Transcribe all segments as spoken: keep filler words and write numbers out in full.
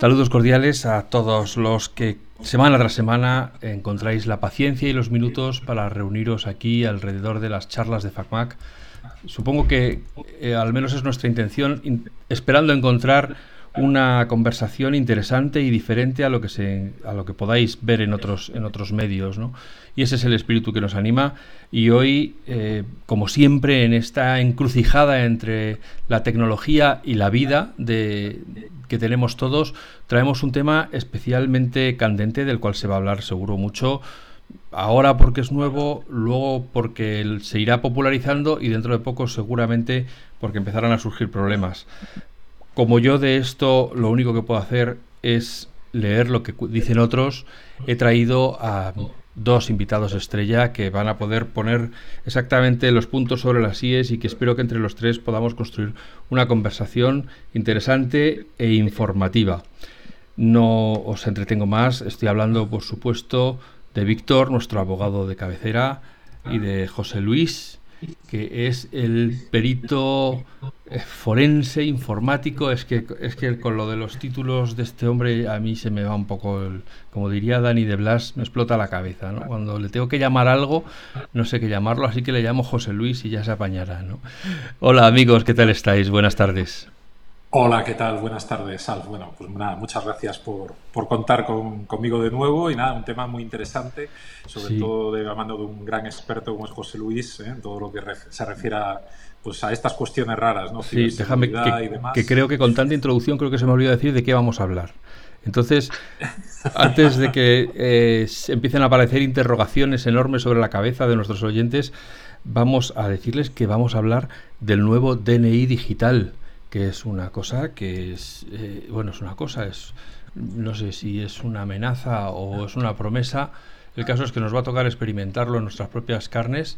Saludos cordiales a todos los que semana tras semana encontráis la paciencia y los minutos para reuniros aquí alrededor de las charlas de FacMac. Supongo que eh, al menos es nuestra intención, in, esperando encontrar una conversación interesante y diferente a lo que se a lo que podáis ver en otros en otros medios, ¿no? Y ese es el espíritu que nos anima. Y hoy, eh, como siempre, en esta encrucijada entre la tecnología y la vida de, que tenemos todos, traemos un tema especialmente candente del cual se va a hablar seguro mucho. Ahora porque es nuevo, luego porque se irá popularizando y dentro de poco seguramente porque empezarán a surgir problemas. Como yo de esto lo único que puedo hacer es leer lo que dicen otros, he traído a dos invitados estrella que van a poder poner exactamente los puntos sobre las íes y que espero que entre los tres podamos construir una conversación interesante e informativa. No os entretengo más, estoy hablando por supuesto de Víctor, nuestro abogado de cabecera, y de José Luis, que es el perito forense informático. Es que es que con lo de los títulos de este hombre a mí se me va un poco, el, como diría Dani de Blas, me explota la cabeza, ¿no? Cuando le tengo que llamar algo, no sé qué llamarlo, así que le llamo José Luis y ya se apañará, ¿no? Hola amigos, ¿qué tal estáis? Buenas tardes. Hola, ¿qué tal? Buenas tardes, Alf. Bueno, pues nada, muchas gracias por, por contar con, conmigo de nuevo y nada, un tema muy interesante, sobre Sí. todo de la mano de un gran experto como es José Luis, ¿eh? En todo lo que ref, se refiere a, pues a estas cuestiones raras, ¿no? Sí, déjame que, Y demás. que creo que con tanta introducción creo que se me olvidó decir de qué vamos a hablar. Entonces, antes de que eh, empiecen a aparecer interrogaciones enormes sobre la cabeza de nuestros oyentes, vamos a decirles que vamos a hablar del nuevo D N I digital, que es una cosa que es, eh, bueno, es una cosa, es, no sé si es una amenaza o es una promesa. El caso es que nos va a tocar experimentarlo en nuestras propias carnes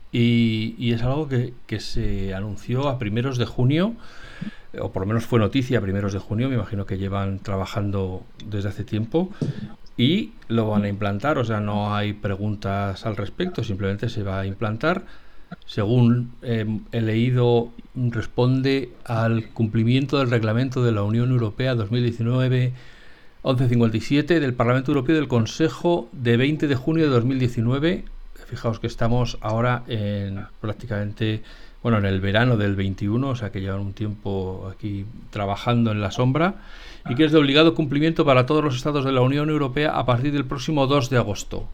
y, y es algo que, que se anunció a primeros de junio, o por lo menos fue noticia a primeros de junio, me imagino que llevan trabajando desde hace tiempo y lo van a implantar, o sea, no hay preguntas al respecto, simplemente se va a implantar. Según eh, he leído, responde al cumplimiento del reglamento de la Unión Europea dos mil diecinueve once cincuenta y siete del Parlamento Europeo y del Consejo de veinte de junio de dos mil diecinueve. Fijaos que estamos ahora en prácticamente, bueno, en el verano del veintiuno, o sea que llevan un tiempo aquí trabajando en la sombra, y que es de obligado cumplimiento para todos los estados de la Unión Europea a partir del próximo dos de agosto.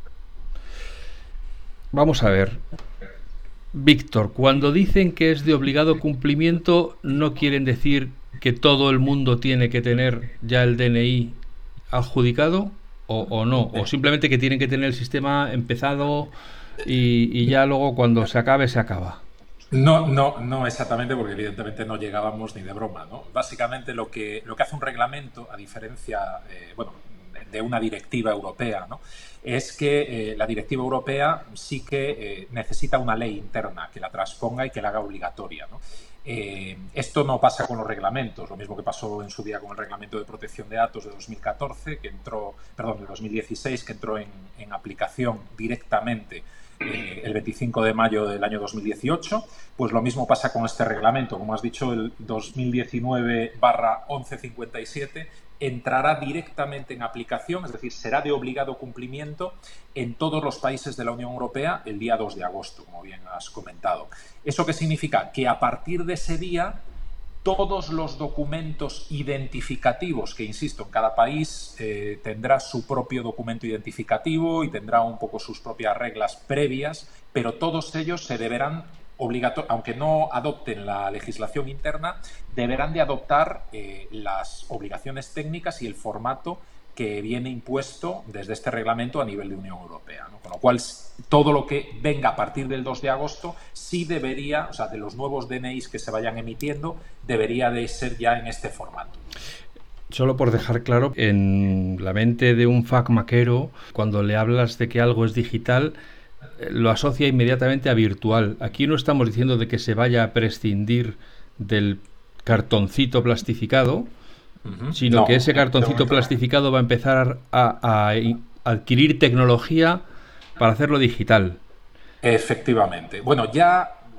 Vamos a ver. Víctor, cuando dicen que es de obligado cumplimiento, ¿no quieren decir que todo el mundo tiene que tener ya el D N I adjudicado o, o no? ¿O simplemente que tienen que tener el sistema empezado y, y ya luego cuando se acabe, se acaba? No, no, no exactamente, porque evidentemente no llegábamos ni de broma, ¿no? Básicamente lo que, lo que hace un reglamento, a diferencia, eh, bueno, de una directiva europea, ¿no? Es que eh, la directiva europea sí que eh, necesita una ley interna que la transponga y que la haga obligatoria, ¿no? Eh, esto no pasa con los reglamentos, lo mismo que pasó en su día con el reglamento de protección de datos de dos mil catorce, que entró, perdón, de dos mil dieciséis, que entró en, en aplicación directamente eh, el veinticinco de mayo del año dos mil dieciocho. Pues lo mismo pasa con este reglamento, como has dicho, el dos mil diecinueve barra once cincuenta y siete entrará directamente en aplicación, es decir, será de obligado cumplimiento en todos los países de la Unión Europea el día dos de agosto, como bien has comentado. ¿Eso qué significa? Que a partir de ese día todos los documentos identificativos, que insisto, en cada país eh, tendrá su propio documento identificativo y tendrá un poco sus propias reglas previas, pero todos ellos se deberán obligator- aunque no adopten la legislación interna, deberán de adoptar eh, las obligaciones técnicas y el formato que viene impuesto desde este reglamento a nivel de Unión Europea, ¿no? Con lo cual, todo lo que venga a partir del dos de agosto sí debería, o sea, de los nuevos D N Is que se vayan emitiendo, debería de ser ya en este formato. Solo por dejar claro, en la mente de un facmaquero, cuando le hablas de que algo es digital, lo asocia inmediatamente a virtual. Aquí no estamos diciendo de que se vaya a prescindir del cartoncito plastificado, uh-huh. sino no, que ese cartoncito plastificado va a empezar a, a, a adquirir tecnología para hacerlo digital. Efectivamente. Bueno, ya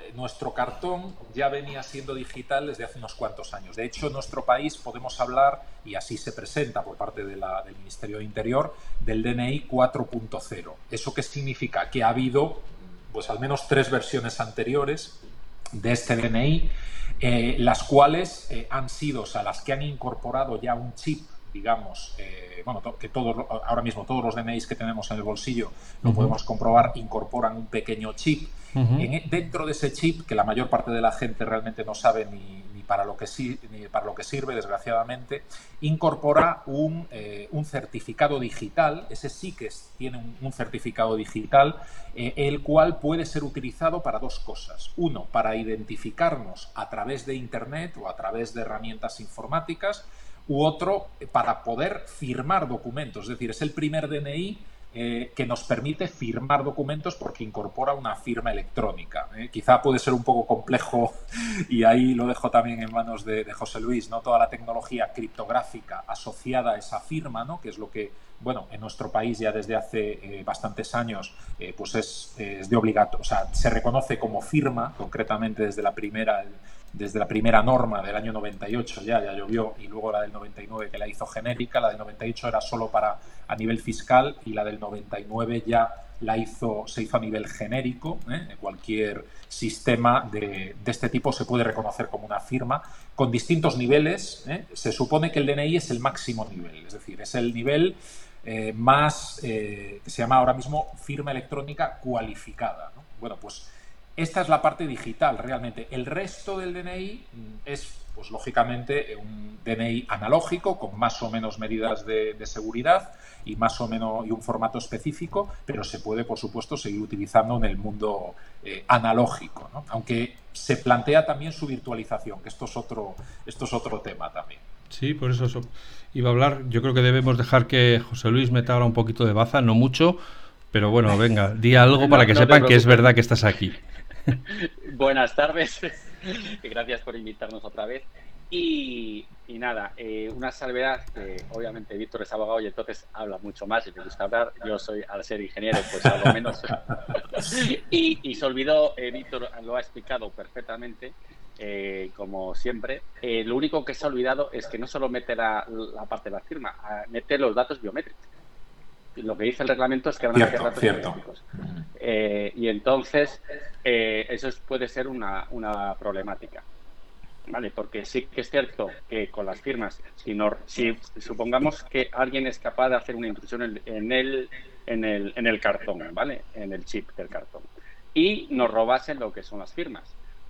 nuestro cartón ya venía siendo digital desde hace unos cuantos años. De hecho, en nuestro país podemos hablar, y así se presenta por parte de la, del Ministerio de Interior, del D N I cuatro punto cero. ¿Eso qué significa? Que ha habido pues al menos tres versiones anteriores de este D N I, eh, las cuales eh, han sido, o sea, las que han incorporado ya un chip, digamos, eh, bueno, to que todos, ahora mismo todos los D N Is que tenemos en el bolsillo, lo uh-huh. podemos comprobar, incorporan un pequeño chip. Uh-huh. En, dentro de ese chip, que la mayor parte de la gente realmente no sabe ni, ni, para, lo que si, ni para lo que sirve, desgraciadamente, incorpora un, eh, un certificado digital. Ese sí que es, tiene un, un certificado digital, eh, el cual puede ser utilizado para dos cosas. Uno, para identificarnos a través de Internet o a través de herramientas informáticas, u otro para poder firmar documentos. Es decir, es el primer D N I eh, que nos permite firmar documentos porque incorpora una firma electrónica. Eh, quizá puede ser un poco complejo y ahí lo dejo también en manos de, de José Luis, ¿no? Toda la tecnología criptográfica asociada a esa firma, ¿no? Que es lo que, bueno, en nuestro país ya desde hace eh, bastantes años eh, pues es, es de obligatorio, o sea, se reconoce como firma, concretamente desde la primera... desde la primera norma del año noventa y ocho ya, ya llovió, y luego la del noventa y nueve que la hizo genérica. La del noventa y ocho era solo para a nivel fiscal y la del noventa y nueve ya la hizo, se hizo a nivel genérico. ¿eh? Cualquier sistema de, de este tipo se puede reconocer como una firma con distintos niveles. ¿eh? Se supone que el D N I es el máximo nivel, es decir, es el nivel eh, más, eh, que se llama ahora mismo firma electrónica cualificada, ¿no? Bueno, pues esta es la parte digital realmente. El resto del D N I es, pues lógicamente, un D N I analógico con más o menos medidas de, de seguridad y más o menos y un formato específico, pero se puede, por supuesto, seguir utilizando en el mundo eh, analógico, ¿no? Aunque se plantea también su virtualización, que esto es otro, esto es otro tema también. Sí, por eso, eso iba a hablar. Yo creo que debemos dejar que José Luis meta ahora un poquito de baza, no mucho, pero bueno, venga, di algo para que no, no sepan que es verdad que estás aquí. Buenas tardes, gracias por invitarnos otra vez. Y, y nada, eh, una salvedad que obviamente Víctor es abogado y entonces habla mucho más y me gusta hablar. Yo soy, al ser ingeniero, pues algo menos. y, y se olvidó, eh, Víctor lo ha explicado perfectamente, eh, como siempre. Eh, lo único que se ha olvidado es que no solo mete la, la parte de la firma, mete los datos biométricos. Lo que dice el reglamento es que van cierto, a hacer datos cierto. biométricos. Eh, y entonces, eh, eso es, puede ser una, una problemática. ¿Vale? Porque sí que es cierto que con las firmas, si, no, si supongamos que alguien es capaz de hacer una intrusión en, en, el, en, el, en el cartón, ¿vale? En el chip del cartón, y nos robasen lo que son las firmas,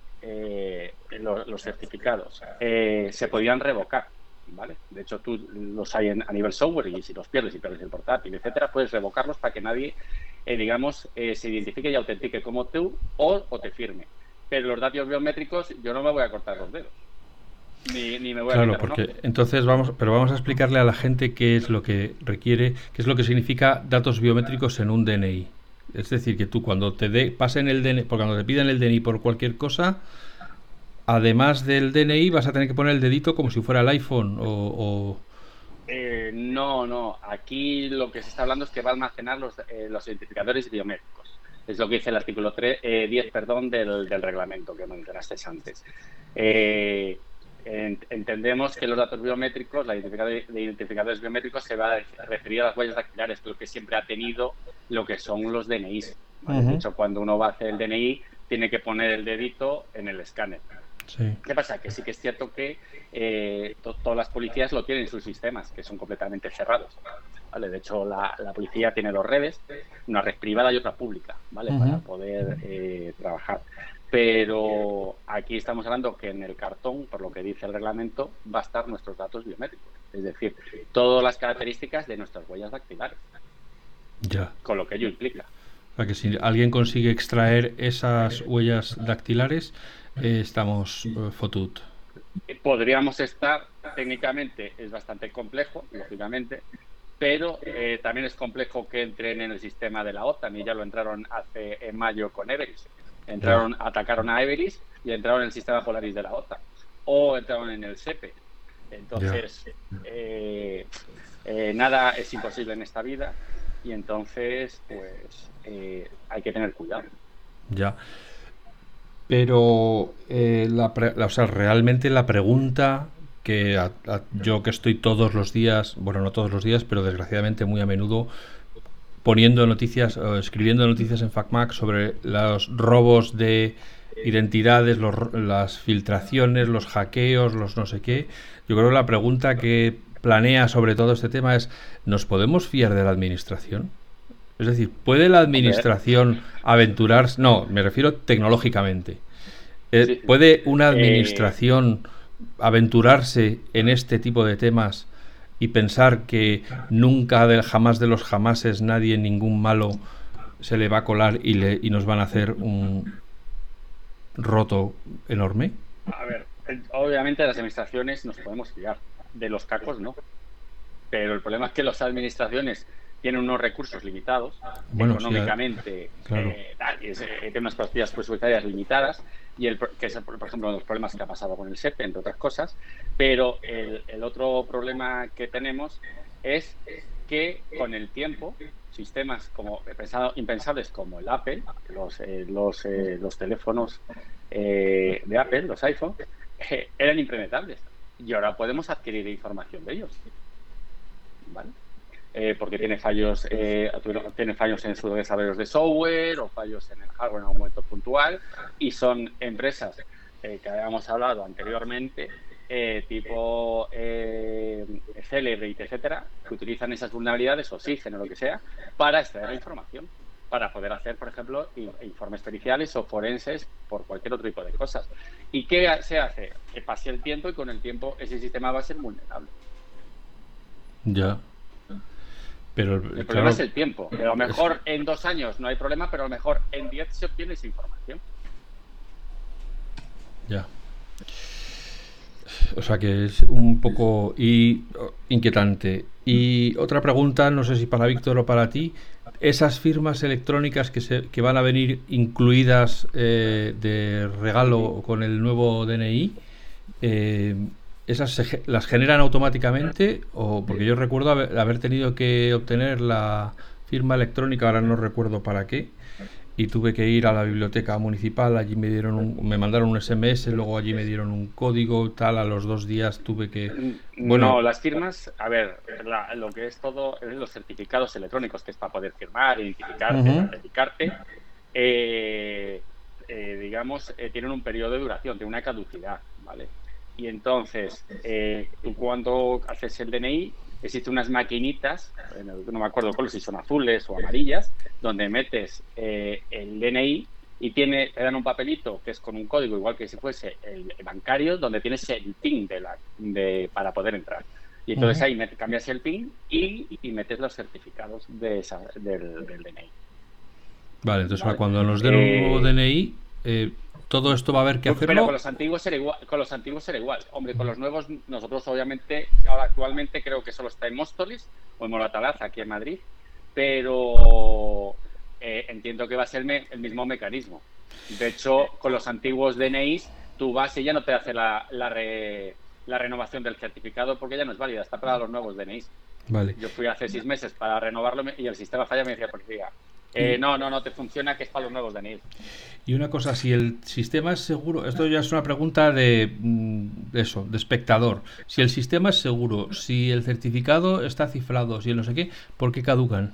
eh, los, los certificados, eh, se podían revocar. ¿Vale? De hecho, tú los hay en, a nivel software y si los pierdes y pierdes el portátil, etcétera, puedes revocarlos para que nadie, eh, digamos, eh, se identifique y autentique como tú o, o te firme. Pero los datos biométricos, yo no me voy a cortar los dedos. Ni, ni me voy claro, a quitar, porque ¿no? entonces vamos, pero vamos a explicarle a la gente qué es lo que requiere, qué es lo que significa datos biométricos en un D N I. Es decir, que tú cuando te de, pasen el D N I, porque cuando te piden el D N I por cualquier cosa, además del D N I vas a tener que poner el dedito como si fuera el iPhone o... o... Eh, no, no. Aquí lo que se está hablando es que va a almacenar los, eh, los identificadores biométricos. Es lo que dice el artículo tres, eh, diez perdón, del, del reglamento que mencionaste antes. Eh, ent entendemos que los datos biométricos, la identificador de identificadores biométricos, se va a referir a las huellas dactilares, que es lo que siempre ha tenido lo que son los D N Is. ¿Vale? Uh-huh. De hecho, cuando uno va a hacer el D N I, tiene que poner el dedito en el escáner. Sí. ¿Qué pasa? Que sí que es cierto que eh, to todas las policías lo tienen en sus sistemas, que son completamente cerrados. ¿Vale? De hecho, la, la policía tiene dos redes, una red privada y otra pública, ¿vale? Uh-huh. Para poder eh, trabajar. Pero aquí estamos hablando que en el cartón, por lo que dice el reglamento, va a estar nuestros datos biométricos. Es decir, todas las características de nuestras huellas dactilares. Ya. Con lo que ello implica. O sea, que si alguien consigue extraer esas huellas dactilares, eh, estamos eh, fotut. Podríamos estar, técnicamente es bastante complejo, lógicamente, pero eh, también es complejo que entren en el sistema de la OTAN, y ya lo entraron hace en mayo con Everis. Entraron, yeah. Atacaron a Everis y entraron en el sistema Polaris de la OTAN, o entraron en el S E P E. Entonces, yeah. eh, eh, nada es imposible en esta vida, y entonces, pues, eh, hay que tener cuidado. Ya. Pero, eh, la pre- la- o sea, realmente la pregunta que a- a- yo que estoy todos los días, bueno, no todos los días, pero desgraciadamente muy a menudo poniendo noticias o escribiendo noticias en FacMac sobre los robos de identidades, los ro- las filtraciones, los hackeos, los no sé qué. Yo creo que la pregunta que planea sobre todo este tema es, ¿nos podemos fiar de la administración? Es decir, ¿puede la Hombre, administración aventurarse? No, me refiero tecnológicamente. Eh, sí, sí. ¿Puede una Eh, administración aventurarse en este tipo de temas y pensar que nunca del jamás de los jamases nadie, ningún malo se le va a colar y, le, y nos van a hacer un roto enorme? a ver, eh, obviamente de las administraciones nos podemos fiar, de los cacos no. Pero el problema es que las administraciones tienen unos recursos limitados, Bueno, sí, a- económicamente, claro. eh, tal, y es, eh, tienen unas partidas presupuestarias limitadas, y el, pro- que es, por ejemplo, uno de los problemas que ha pasado con el SEPE, entre otras cosas. Pero el, el otro problema que tenemos es que con el tiempo, sistemas como pensado- impensables como el Apple, los, eh, los, eh, los teléfonos eh, de Apple, los iPhone, eh, eran impenetrables. Y ahora podemos adquirir información de ellos. ¿Vale? Eh, porque tiene fallos, eh, tiene fallos en sus desarrollos de software o fallos en el hardware en un momento puntual, y son empresas eh, que habíamos hablado anteriormente, eh, tipo eh, Celebrate, etcétera, que utilizan esas vulnerabilidades, Oxygen o lo que sea, para extraer la información, para poder hacer, por ejemplo, informes periciales o forenses por cualquier otro tipo de cosas. ¿Y qué se hace? Que pase el tiempo y con el tiempo ese sistema va a ser vulnerable. Ya. Pero, El problema claro, es el tiempo. A lo mejor en dos años no hay problema, pero a lo mejor en diez se obtiene esa información. ya. O sea que es un poco y, inquietante. Y otra pregunta, no sé si para Víctor o para ti, esas firmas electrónicas que, se, que van a venir incluidas eh, de regalo con el nuevo D N I, eh, ¿esas se, las generan automáticamente? O porque yo recuerdo haber, haber tenido que obtener la firma electrónica, ahora no recuerdo para qué, y tuve que ir a la biblioteca municipal, allí me dieron un, me mandaron un S M S, luego allí me dieron un código, tal, a los dos días tuve que, bueno, No, las firmas, a ver, la, lo que es todo, es los certificados electrónicos, que es para poder firmar, identificarte, uh-huh, autenticarte, eh, eh, digamos, eh, tienen un periodo de duración, tienen una caducidad, ¿vale? Y entonces, eh, tú cuando haces el D N I, existen unas maquinitas, no me acuerdo cuáles, si son azules o amarillas, donde metes eh, el D N I y tiene, te dan un papelito que es con un código, igual que si fuese el bancario, donde tienes el PIN de la, de, para poder entrar. Y entonces uh-huh. ahí met, cambias el PIN y, y metes los certificados de esa, del, del D N I. Vale, entonces ¿Vale? cuando nos den un nuevo Eh, D N I, eh, todo esto va a haber que Pero con hacerlo. los antiguos era igual, con los antiguos era igual. Hombre, con los nuevos, nosotros obviamente, ahora actualmente creo que solo está en Móstoles o en Moratalaz, aquí en Madrid, pero eh, entiendo que va a ser me, el mismo mecanismo. De hecho, con los antiguos D N Is, tú vas y ya no te hace la, la, re, la renovación del certificado porque ya no es válida, está para los nuevos D N Is. Vale. Yo fui hace seis meses para renovarlo y el sistema falla, me decía policía. Eh, Y, no, no, no te funciona, que es para los nuevos D N Is. y una cosa, si el sistema es seguro, esto ya es una pregunta de, mm, de eso, de espectador. Si el sistema es seguro, si el certificado está cifrado, si el no sé qué, ¿por qué caducan?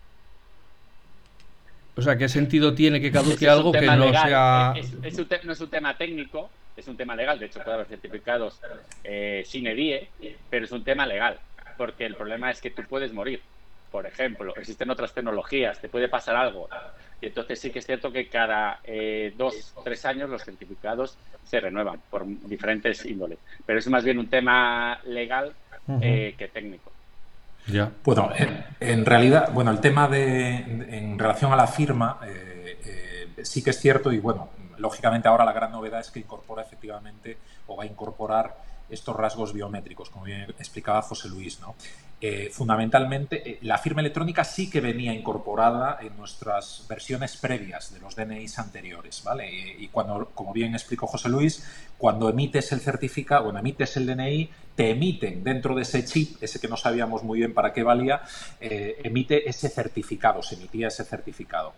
O sea, ¿qué sentido tiene que caduque Ese es un algo que tema no legal, sea... es, es un te, no es un tema técnico, es un tema legal. De hecho, puede haber certificados eh, sine die, pero es un tema legal, porque el problema es que tú puedes morir. Por ejemplo, existen otras tecnologías, te puede pasar algo. Y entonces sí que es cierto que cada eh, dos, tres años los certificados se renuevan por diferentes índoles. Pero es más bien un tema legal eh, uh-huh. que técnico. Ya. Bueno, en, en realidad, bueno, el tema de, en relación a la firma, eh, eh, sí que es cierto y bueno, lógicamente ahora la gran novedad es que incorpora efectivamente o va a incorporar estos rasgos biométricos, como bien explicaba José Luis, ¿no? Eh, fundamentalmente, eh, la firma electrónica sí que venía incorporada en nuestras versiones previas de los D N Is anteriores, ¿vale? Y, y cuando, como bien explicó José Luis, cuando emites el certificado, bueno, emites el D N I, te emiten dentro de ese chip, ese que no sabíamos muy bien para qué valía, eh, emite ese certificado, se emitía ese certificado.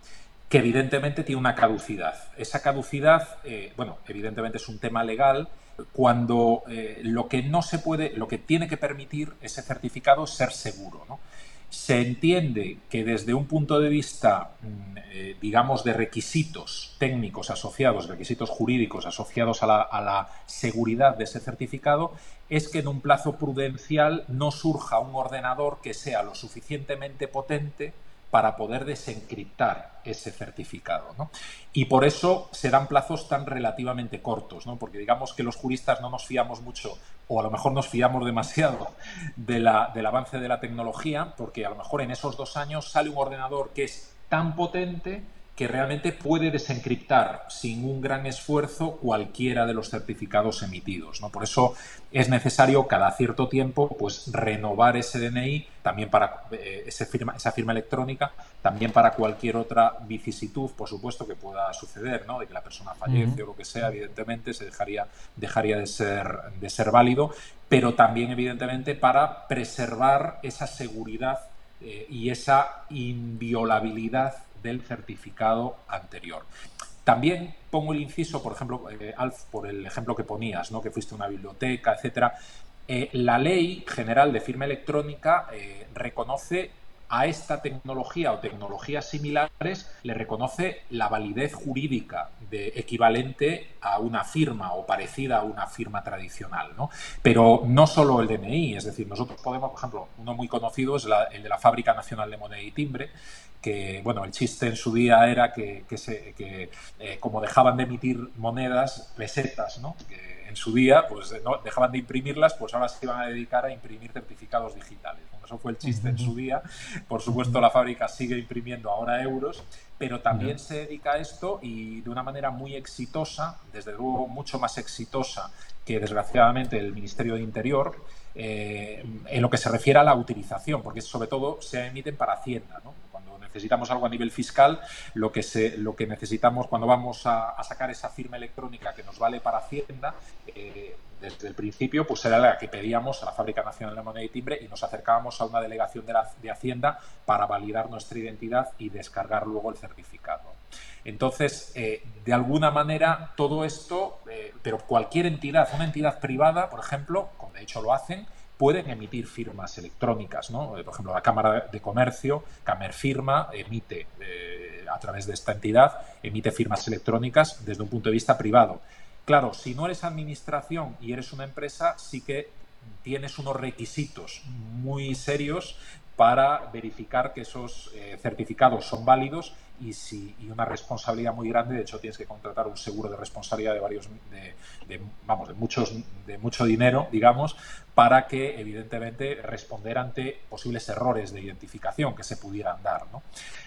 que evidentemente tiene una caducidad. Esa caducidad, eh, bueno, evidentemente es un tema legal, cuando eh, lo que no se puede, lo que tiene que permitir ese certificado es ser seguro, ¿no? Se entiende que desde un punto de vista, eh, digamos, de requisitos técnicos asociados, requisitos jurídicos asociados a la, a la seguridad de ese certificado, es que en un plazo prudencial no surja un ordenador que sea lo suficientemente potente para poder desencriptar ese certificado, ¿no? Y por eso se dan plazos tan relativamente cortos, ¿no? Porque digamos que los juristas no nos fiamos mucho, o a lo mejor nos fiamos demasiado de la, del avance de la tecnología, porque a lo mejor en esos dos años sale un ordenador que es tan potente que realmente puede desencriptar sin un gran esfuerzo cualquiera de los certificados emitidos, ¿no? Por eso es necesario cada cierto tiempo pues renovar ese D N I, también para eh, ese firma, esa firma electrónica, también para cualquier otra vicisitud, por supuesto, que pueda suceder, ¿no? De que la persona fallece uh-huh. o lo que sea, evidentemente se dejaría, dejaría de ser, de ser válido, pero también evidentemente para preservar esa seguridad eh, y esa inviolabilidad del certificado anterior. También pongo el inciso, por ejemplo, eh, Alf, por el ejemplo que ponías, ¿no? Que fuiste a una biblioteca, etcétera. Eh, la Ley General de Firma Electrónica eh, reconoce a esta tecnología o tecnologías similares, le reconoce la validez jurídica de equivalente a una firma o parecida a una firma tradicional, ¿no? Pero no solo el D N I, es decir, nosotros podemos, por ejemplo, uno muy conocido es la, el de la Fábrica Nacional de Moneda y Timbre, que, bueno, el chiste en su día era que, que, se, que eh, como dejaban de emitir monedas, pesetas, ¿no? Que en su día, pues no dejaban de imprimirlas, pues ahora se iban a dedicar a imprimir certificados digitales. Bueno, eso fue el chiste en su día. Por supuesto, la fábrica sigue imprimiendo ahora euros, pero también se dedica a esto y de una manera muy exitosa, desde luego mucho más exitosa que desgraciadamente el Ministerio de Interior, eh, en lo que se refiere a la utilización, porque sobre todo se emiten para Hacienda, ¿no? Cuando necesitamos algo a nivel fiscal, lo que, se, lo que necesitamos cuando vamos a, a sacar esa firma electrónica que nos vale para Hacienda, eh, desde el principio, pues era la que pedíamos a la Fábrica Nacional de Moneda y Timbre y nos acercábamos a una delegación de, la, de Hacienda para validar nuestra identidad y descargar luego el certificado. Entonces, eh, de alguna manera, todo esto, eh, pero cualquier entidad, una entidad privada, por ejemplo, como de hecho lo hacen, pueden emitir firmas electrónicas, ¿no? Por ejemplo, la Cámara de Comercio, Camerfirma, emite, eh, a través de esta entidad, emite firmas electrónicas desde un punto de vista privado. Claro, si no eres administración y eres una empresa, sí que tienes unos requisitos muy serios para verificar que esos eh, certificados son válidos y, si, y una responsabilidad muy grande. De hecho, tienes que contratar un seguro de responsabilidad de varios, de, de, vamos, de muchos, de mucho dinero, digamos, para que evidentemente responder ante posibles errores de identificación que se pudieran dar, ¿no?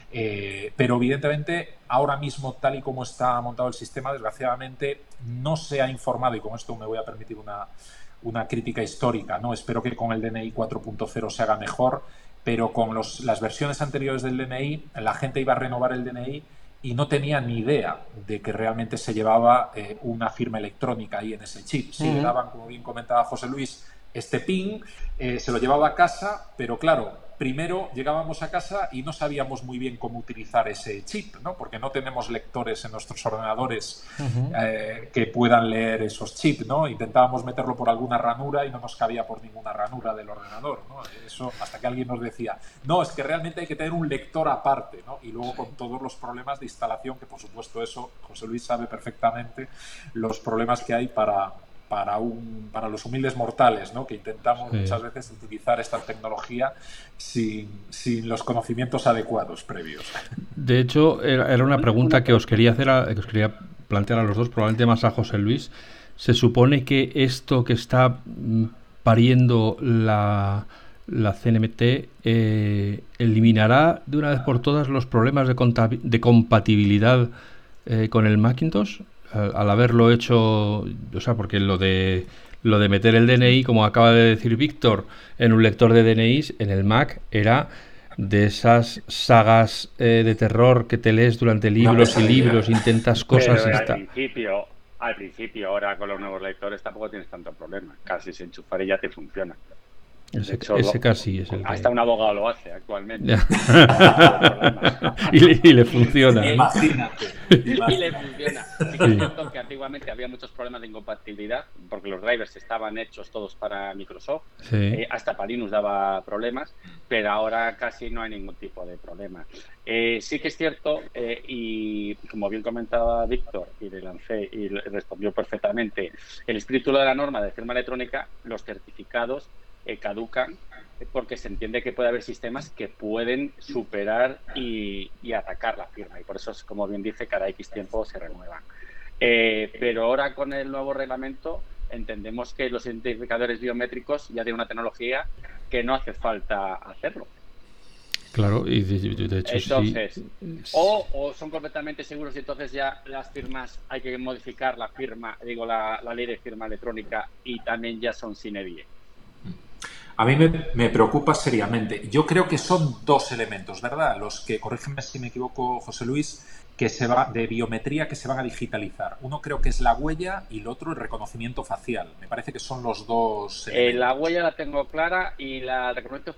Eh, pero evidentemente ahora mismo, tal y como está montado el sistema, desgraciadamente no se ha informado, y con esto me voy a permitir una, una crítica histórica, ¿no? Espero que con el D N I cuatro punto cero se haga mejor, pero con los, las versiones anteriores del D N I, la gente iba a renovar el D N I y no tenía ni idea de que realmente se llevaba eh, una firma electrónica ahí en ese chip. Sí, uh-huh. Le daban, como bien comentaba José Luis, este pin, eh, se lo llevaba a casa, pero claro, primero llegábamos a casa y no sabíamos muy bien cómo utilizar ese chip, ¿no? Porque no tenemos lectores en nuestros ordenadores uh-huh. eh, que puedan leer esos chips, ¿no? Intentábamos meterlo por alguna ranura y no nos cabía por ninguna ranura del ordenador, ¿no? Eso hasta que alguien nos decía, no, es que realmente hay que tener un lector aparte, ¿no? Y luego con todos los problemas de instalación, que por supuesto eso José Luis sabe perfectamente los problemas que hay para... Para, un, para los humildes mortales, ¿no? Que intentamos sí. muchas veces utilizar esta tecnología sin, sin los conocimientos adecuados previos. De hecho, era, era una pregunta que os quería hacer, a, que os quería plantear a los dos, probablemente más a José Luis. Se supone que esto que está pariendo la, la C N M T eh, eliminará de una vez por todas los problemas de, contabi- de compatibilidad eh, con el Macintosh. Al haberlo hecho, o sea, porque lo de lo de meter el D N I, como acaba de decir Víctor, en un lector de D N Is en el Mac era de esas sagas eh, de terror que te lees durante libros no, y libros, intentas cosas pero y al está. principio, al principio, ahora con los nuevos lectores tampoco tienes tanto problema, casi se enchufar y ya te funciona. Ese, hecho, ese lo, casi es el hasta que... un abogado lo hace actualmente. y, le, y le funciona. Eh, Imagínate. y le funciona. Sí que es cierto que antiguamente había muchos problemas de incompatibilidad porque los drivers estaban hechos todos para Microsoft. Sí. Eh, hasta para Linux daba problemas, pero ahora casi no hay ningún tipo de problema. Eh, sí que es cierto, eh, y como bien comentaba Víctor, y le lancé y le respondió perfectamente, el espíritu de la norma de firma electrónica, los certificados eh, caducan porque se entiende que puede haber sistemas que pueden superar y, y atacar la firma, y por eso, como bien dice, cada X tiempo se renuevan. Eh, pero ahora con el nuevo reglamento entendemos que los identificadores biométricos ya tienen una tecnología que no hace falta hacerlo. Claro, y de, de hecho entonces, sí. O, o son completamente seguros y entonces ya las firmas hay que modificar la firma, digo, la, la ley de firma electrónica y también ya son sine die. A mí me, me preocupa seriamente. Yo creo que son dos elementos, ¿verdad? Los que, corrígeme si me equivoco, José Luis, que se va de biometría que se van a digitalizar. Uno creo que es la huella y el otro el reconocimiento facial. Me parece que son los dos elementos. Eh, la huella la tengo clara y la reconocimiento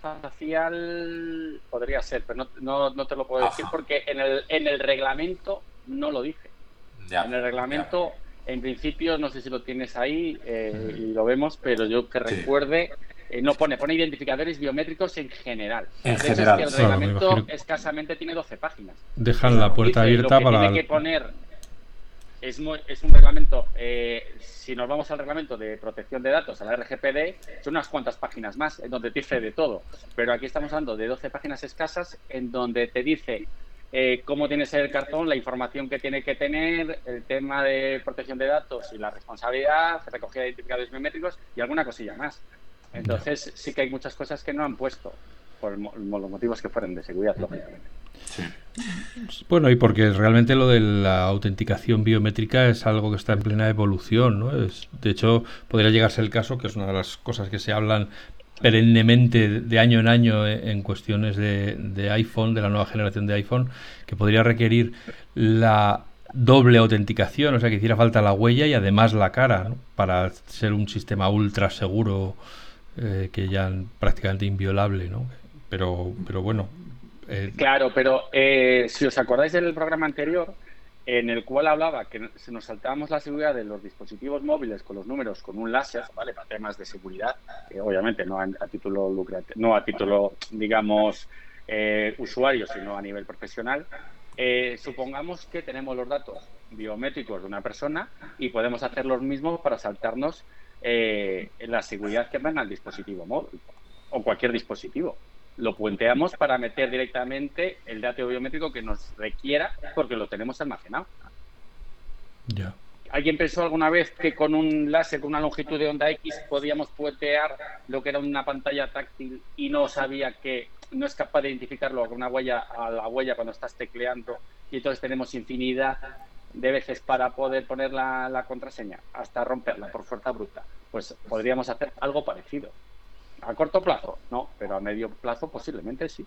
facial podría ser, pero no, no, no te lo puedo decir. Ajá. Porque en el, en el reglamento no lo dice. Ya, en el reglamento, ya. En principio, no sé si lo tienes ahí eh, y lo vemos, pero yo que recuerde... Sí. Eh, no pone, pone identificadores biométricos en general. En de general. Hecho, es que el reglamento claro, escasamente tiene doce páginas. Dejan la puerta Dice, abierta lo que para... tiene que poner es, muy, es un reglamento, eh, si nos vamos al reglamento de protección de datos, a la R G P D, son unas cuantas páginas más, en donde te dice de todo. Pero aquí estamos hablando de doce páginas escasas, en donde te dice eh, cómo tiene que ser el cartón, la información que tiene que tener, el tema de protección de datos y la responsabilidad, recogida de identificadores biométricos y alguna cosilla más. Entonces sí que hay muchas cosas que no han puesto por los motivos que fueran de seguridad, lógicamente. Sí. Bueno, y porque realmente lo de la autenticación biométrica es algo que está en plena evolución, ¿no? Es, de hecho, podría llegarse el caso, que es una de las cosas que se hablan perennemente de año en año en cuestiones de, de iPhone, de la nueva generación de iPhone, que podría requerir la doble autenticación, o sea, que hiciera falta la huella y además la cara, ¿no? Para ser un sistema ultra seguro. Eh, que ya prácticamente inviolable, ¿no? Pero, pero bueno. Eh... Claro, pero eh, si os acordáis del programa anterior, en el cual hablaba que se nos saltábamos la seguridad de los dispositivos móviles con los números con un láser, ¿vale? Para temas de seguridad, eh, obviamente no a, a título lucrativo, no a título, digamos, eh, usuario, sino a nivel profesional. Eh, supongamos que tenemos los datos biométricos de una persona y podemos hacer los mismos para saltarnos Eh, la seguridad que manda el dispositivo móvil o cualquier dispositivo. Lo puenteamos para meter directamente el dato biométrico que nos requiera porque lo tenemos almacenado. Ya. ¿Alguien pensó alguna vez que con un láser, con una longitud de onda X, podíamos puentear lo que era una pantalla táctil y no sabía que no es capaz de identificarlo con una huella a la huella cuando estás tecleando y entonces tenemos infinidad de veces para poder poner la, la contraseña hasta romperla por fuerza bruta? Pues podríamos hacer algo parecido. ¿A corto plazo? No, pero a medio plazo posiblemente sí.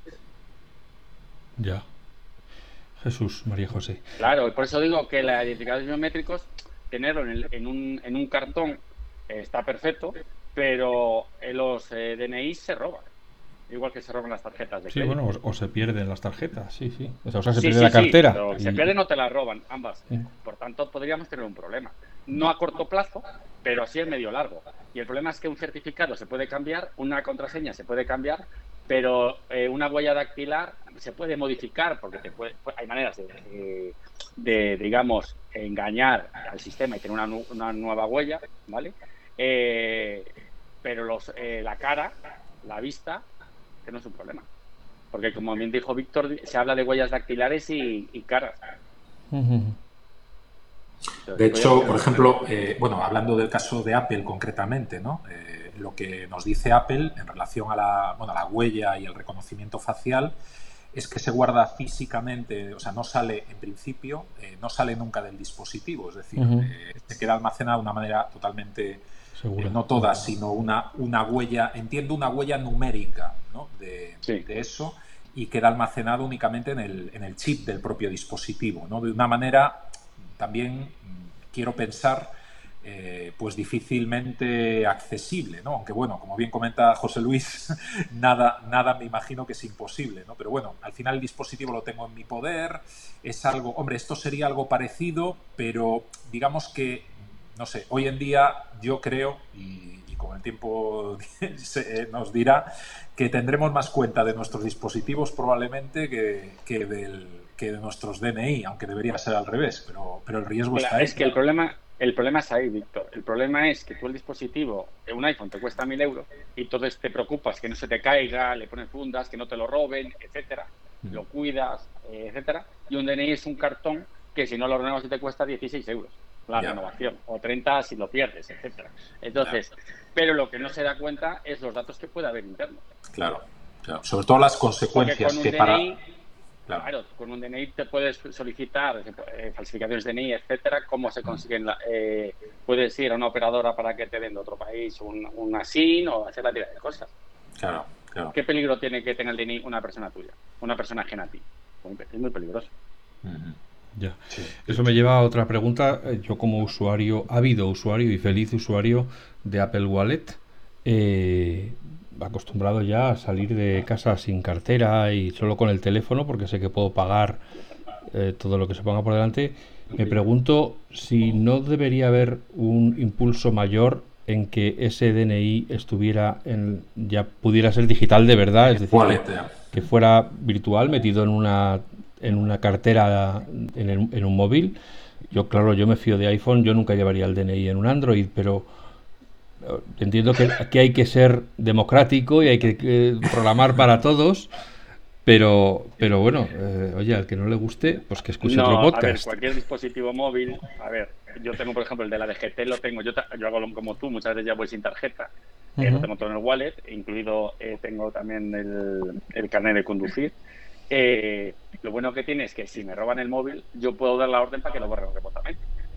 Ya. Jesús, María José. Claro, y por eso digo que los identificadores biométricos, tenerlo en, el, en, un, en un cartón eh, está perfecto, pero en los eh, D N I se roban. Igual que se roban las tarjetas de sí, crédito. bueno, o, o se pierden las tarjetas, sí, sí. O sea, o sea se sí, pierde sí, la cartera. Sí, pero y... se pierden o te las roban, ambas. Sí. Por tanto, podríamos tener un problema. No a corto plazo, pero sí en medio largo. Y el problema es que un certificado se puede cambiar, una contraseña se puede cambiar, pero eh, una huella dactilar se puede modificar, porque te puede, hay maneras de, de, de, digamos, engañar al sistema y tener una, una nueva huella, ¿vale? Eh, pero los, eh, la cara, la vista, que no es un problema. Porque, como bien dijo Víctor, se habla de huellas dactilares y, y caras. Uh-huh. De hecho, por ejemplo, eh, bueno, hablando del caso de Apple concretamente, ¿no? Eh, lo que nos dice Apple en relación a la, bueno, a la huella y el reconocimiento facial es que se guarda físicamente, o sea, no sale en principio, eh, no sale nunca del dispositivo, es decir, uh-huh. eh, se queda almacenada de una manera totalmente, eh, no toda, sino una, una huella, entiendo una huella numérica, ¿no? de, sí. de eso, y queda almacenado únicamente en el, en el chip del propio dispositivo, ¿no? De una manera, también quiero pensar eh, pues difícilmente accesible, ¿no? Aunque bueno, como bien comenta José Luis, nada, nada me imagino que es imposible, ¿no? Pero bueno, al final el dispositivo lo tengo en mi poder, es algo, hombre, esto sería algo parecido, pero digamos que, no sé, hoy en día yo creo, y, y con el tiempo se, nos dirá, que tendremos más cuenta de nuestros dispositivos probablemente que, que, del, que de nuestros D N I, aunque debería ser al revés, pero, pero el riesgo Claro, está ahí. es que el problema, el problema es ahí, Víctor. El problema es que tú el dispositivo, un iPhone te cuesta mil euros y entonces te preocupas que no se te caiga, le pones fundas, que no te lo roben, etcétera. Mm. Lo cuidas, eh, etcétera. Y un D N I es un cartón que si no lo renovas te cuesta dieciséis euros la yeah. renovación, o treinta si lo pierdes, etcétera. Entonces, yeah. pero lo que no se da cuenta es los datos que puede haber internos. Claro, claro. Sobre todo las consecuencias que D N I, para... Claro. claro, con un D N I te puedes solicitar eh, falsificaciones de D N I, etcétera. ¿Cómo se consiguen? La, eh, puedes ir a una operadora para que te den de otro país un, una SIN o hacer la tira de cosas. Claro, claro. ¿Qué peligro tiene que tenga el D N I una persona tuya? Una persona ajena a ti. Es muy peligroso. Uh-huh. Ya. Sí. Eso me lleva a otra pregunta. Yo como usuario, ávido usuario y feliz usuario de Apple Wallet, eh, acostumbrado ya a salir de casa sin cartera y solo con el teléfono porque sé que puedo pagar eh, todo lo que se ponga por delante, me pregunto si no debería haber un impulso mayor en que ese D N I estuviera en, ya pudiera ser digital de verdad, es decir, que, que fuera virtual, metido en una en una cartera en, el, en un móvil. Yo claro, yo me fío de iPhone, yo nunca llevaría el D N I en un Android, pero entiendo que aquí hay que ser democrático y hay que, que programar para todos, pero pero bueno, eh, oye, al que no le guste, pues que escuche no, otro podcast. A ver, cualquier dispositivo móvil, a ver, yo tengo por ejemplo el de la D G T, lo tengo, yo, yo hago lo, como tú, muchas veces ya voy sin tarjeta, uh-huh. eh, lo tengo todo en el wallet, incluido eh, tengo también el, el carnet de conducir. Eh, lo bueno que tiene es que si me roban el móvil, yo puedo dar la orden para que lo borren remotamente.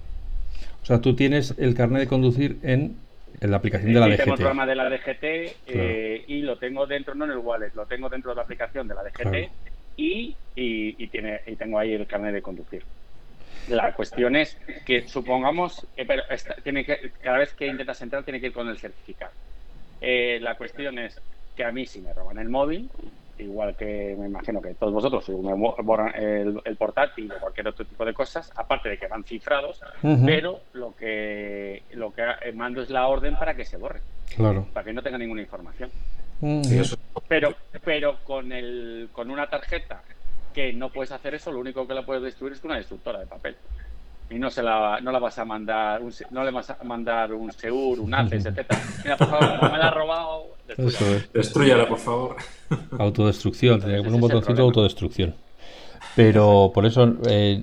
O sea, tú tienes el carnet de conducir en, en la aplicación de la sí, D G T. Tengo el programa de la D G T claro. eh, y lo tengo dentro, no en el wallet, lo tengo dentro de la aplicación de la D G T claro. y, y, y, tiene, y tengo ahí el carnet de conducir. La cuestión es que supongamos, eh, pero esta, tiene que, cada vez que intentas entrar tiene que ir con el certificado. Eh, la cuestión es que a mí si me roban el móvil, igual que me imagino que todos vosotros, me borran el, el portátil o cualquier otro tipo de cosas, aparte de que van cifrados, uh-huh. pero lo que lo que mando es la orden para que se borre, claro, para que no tenga ninguna información. Uh-huh. Pero pero con el con una tarjeta que no puedes hacer eso, lo único que la puedes destruir es con una destructora de papel. Y no se la no la vas a mandar un, no le vas a mandar un Seur, un A C E S, etcétera. Mira, por favor, como me la has robado, destruyala, es. destruyala por favor. Autodestrucción, tenía que poner un botoncito de autodestrucción. Pero por eso eh,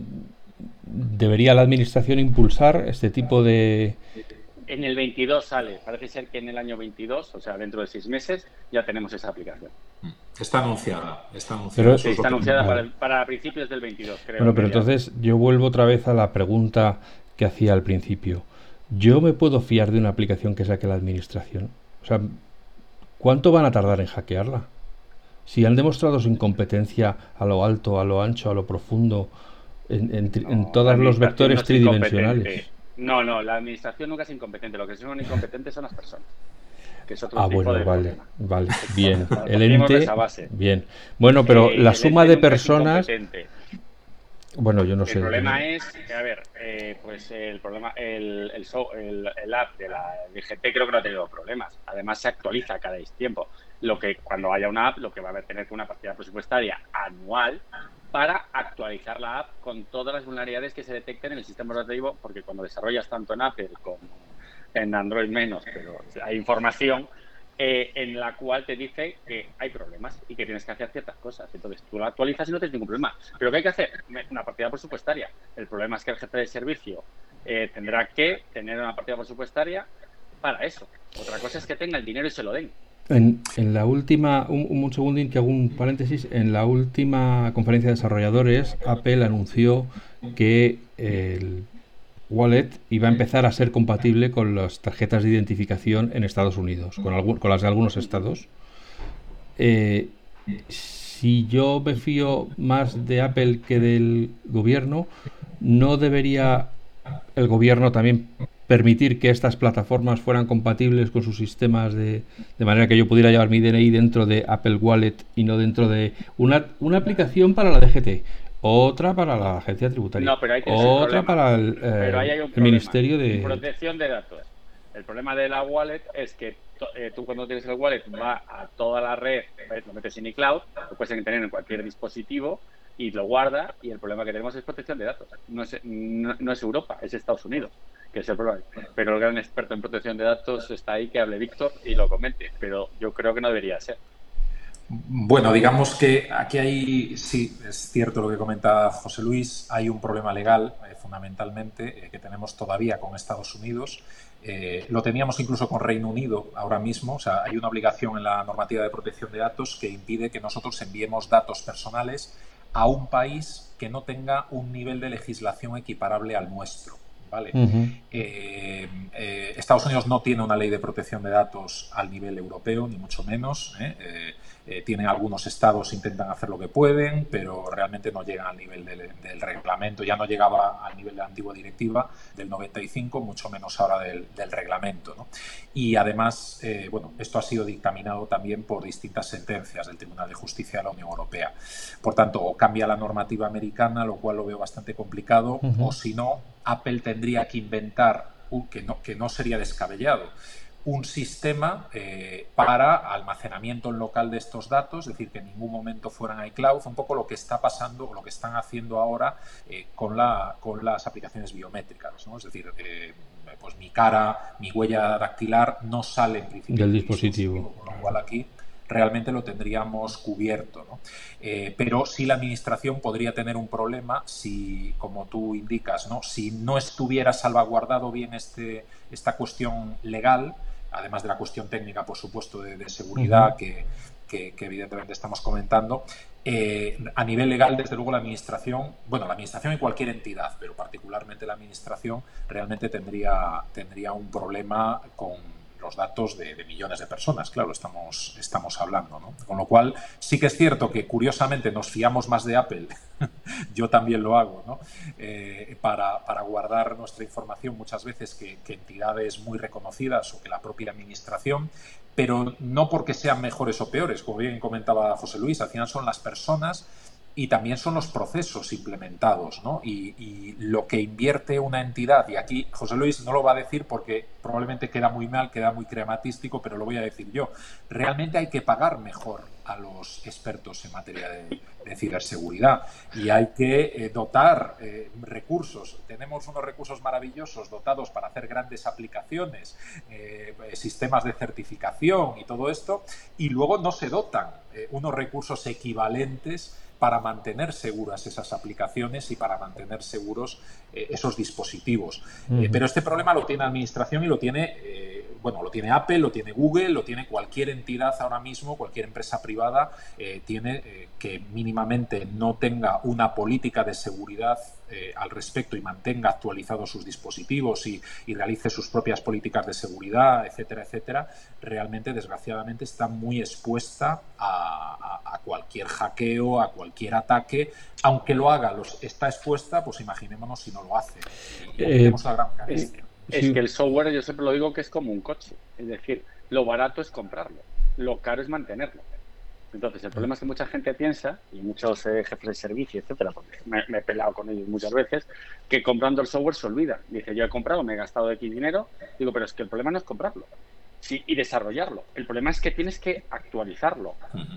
debería la administración impulsar este tipo de... En el veintidós sale, parece ser que en el año veintidós, o sea, dentro de seis meses, ya tenemos esa aplicación. Está anunciada, está anunciada. Pero, sí, está anunciada vale. para, para principios del veintidós, creo. Bueno, pero entonces yo vuelvo otra vez a la pregunta que hacía al principio. ¿Yo me puedo fiar de una aplicación que saque la administración? O sea, ¿cuánto van a tardar en hackearla? Si han demostrado su incompetencia a lo alto, a lo ancho, a lo profundo, en, en, no, en todos los vectores no tridimensionales. No, no, la administración nunca es incompetente. Lo que son incompetentes son las personas. Que es otro ah, tipo bueno, de vale, problema. vale, bien. El ente, bien. Bueno, pero eh, la suma de personas... Bueno, yo no el sé. El problema yo... es, a ver, eh, pues el problema, el, el, el, el app de la D G T creo que no ha tenido problemas. Además se actualiza cada tiempo. Lo que cuando haya una app, lo que va a haber tener que una partida presupuestaria anual para actualizar la app con todas las vulnerabilidades que se detecten en el sistema operativo, porque cuando desarrollas tanto en Apple como en Android menos, pero hay información eh, en la cual te dice que hay problemas y que tienes que hacer ciertas cosas. Entonces tú la actualizas y no tienes ningún problema. Pero ¿qué hay que hacer? Una partida presupuestaria. El problema es que el jefe de servicio eh, tendrá que tener una partida presupuestaria para eso. Otra cosa es que tenga el dinero y se lo den. En, en la última, un, un segundín que hago un paréntesis, en la última conferencia de desarrolladores, Apple anunció que el Wallet iba a empezar a ser compatible con las tarjetas de identificación en Estados Unidos, con, algún, con las de algunos estados. Eh, si yo me fío más de Apple que del gobierno, ¿no debería el gobierno también permitir que estas plataformas fueran compatibles con sus sistemas de, de manera que yo pudiera llevar mi D N I dentro de Apple Wallet y no dentro de una, una aplicación para la D G T, otra para la agencia tributaria, no, pero ahí tienes un otra problema. para el, eh, Pero ahí hay un el problema. Ministerio de Protección de datos. El problema de la wallet es que eh, tú cuando tienes el wallet va a toda la red, lo metes en iCloud, lo puedes tener en cualquier dispositivo y lo guarda, y el problema que tenemos es protección de datos. No es, no, no es Europa, es Estados Unidos, que es el problema. Pero el gran experto en protección de datos está ahí, que hable Víctor y lo comente, pero yo creo que no debería ser. Bueno, digamos que aquí hay, sí, es cierto lo que comenta José Luis, hay un problema legal, eh, fundamentalmente, eh, que tenemos todavía con Estados Unidos. Eh, lo teníamos incluso con Reino Unido ahora mismo. O sea, hay una obligación en la normativa de protección de datos que impide que nosotros enviemos datos personales a un país que no tenga un nivel de legislación equiparable al nuestro. ¿Vale? Uh-huh. eh, eh, Estados Unidos no tiene una ley de protección de datos al nivel europeo, ni mucho menos. ¿eh? Eh, eh, tienen algunos estados que intentan hacer lo que pueden, pero realmente no llegan al nivel del, del reglamento. Ya no llegaba al nivel de la antigua directiva del noventa y cinco, mucho menos ahora del, del reglamento, ¿no? Y además, eh, bueno, esto ha sido dictaminado también por distintas sentencias del Tribunal de Justicia de la Unión Europea. Por tanto, o cambia la normativa americana, lo cual lo veo bastante complicado, uh-huh. o si no, Apple tendría que inventar, uh, que, no, que no sería descabellado, un sistema eh, para almacenamiento en local de estos datos, es decir, que en ningún momento fueran a iCloud, un poco lo que está pasando o lo que están haciendo ahora eh, con, la, con las aplicaciones biométricas, ¿no? Es decir, eh, pues mi cara, mi huella dactilar no sale en principio del dispositivo, dispositivo con lo cual aquí realmente lo tendríamos cubierto, ¿no? Eh, pero sí la administración podría tener un problema si, como tú indicas, ¿no? Si no estuviera salvaguardado bien este, esta cuestión legal, además de la cuestión técnica, por supuesto, de, de seguridad uh-huh. que, que, que evidentemente estamos comentando, eh, a nivel legal, desde luego, la administración, bueno, la administración y cualquier entidad, pero particularmente la administración, realmente tendría, tendría un problema con los datos de, de millones de personas, claro, estamos, estamos hablando, ¿no? Con lo cual, sí que es cierto que, curiosamente, nos fiamos más de Apple, yo también lo hago, ¿no? Eh, para, para guardar nuestra información muchas veces que, que entidades muy reconocidas o que la propia administración, pero no porque sean mejores o peores, como bien comentaba José Luis, al final son las personas y también son los procesos implementados, ¿no? Y, y lo que invierte una entidad, y aquí José Luis no lo va a decir porque probablemente queda muy mal, queda muy crematístico, pero lo voy a decir yo. Realmente hay que pagar mejor a los expertos en materia de, de ciberseguridad y hay que eh, dotar eh, recursos. Tenemos unos recursos maravillosos dotados para hacer grandes aplicaciones, eh, sistemas de certificación y todo esto, y luego no se dotan eh, unos recursos equivalentes para mantener seguras esas aplicaciones y para mantener seguros eh, esos dispositivos. Uh-huh. Eh, pero este problema lo tiene la administración y lo tiene, eh, bueno, lo tiene Apple, lo tiene Google, lo tiene cualquier entidad ahora mismo, cualquier empresa privada, eh, tiene eh, que mínimamente no tenga una política de seguridad eh, al respecto y mantenga actualizados sus dispositivos y, y realice sus propias políticas de seguridad, etcétera, etcétera, realmente, desgraciadamente, está muy expuesta a, a, a cualquier hackeo, a cualquier ataque, aunque lo haga, los, está expuesta, pues imaginémonos si no lo hace. Y, y eh, tenemos una gran carencia. Es, es sí. que el software, yo siempre lo digo que es como un coche, es decir, lo barato es comprarlo, lo caro es mantenerlo. Entonces, el problema es que mucha gente piensa, y muchos eh, jefes de servicio, etcétera, porque me, me he peleado con ellos muchas veces, que comprando el software se olvidan. Dice, yo he comprado, me he gastado X dinero, digo, pero es que el problema no es comprarlo, sí, y desarrollarlo. El problema es que tienes que actualizarlo. Uh-huh.